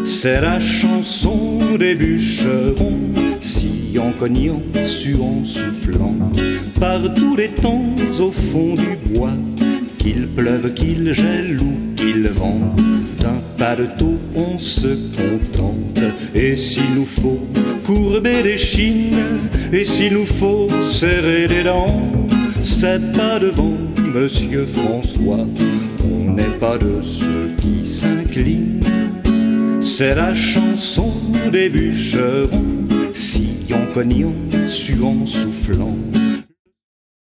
C'est la chanson des bûcherons, sciant, cognant, suant, soufflant, par tous les temps au fond du bois, qu'il pleuve, qu'il gèle ou qu'il vente, d'un pas de taux on se contente. Et s'il nous faut courber les chines, et s'il nous faut serrer les dents, c'est pas devant Monsieur François, on n'est pas de ceux qui s'inclinent. C'est la chanson des bûcherons, sciant, cognant, suant, soufflant,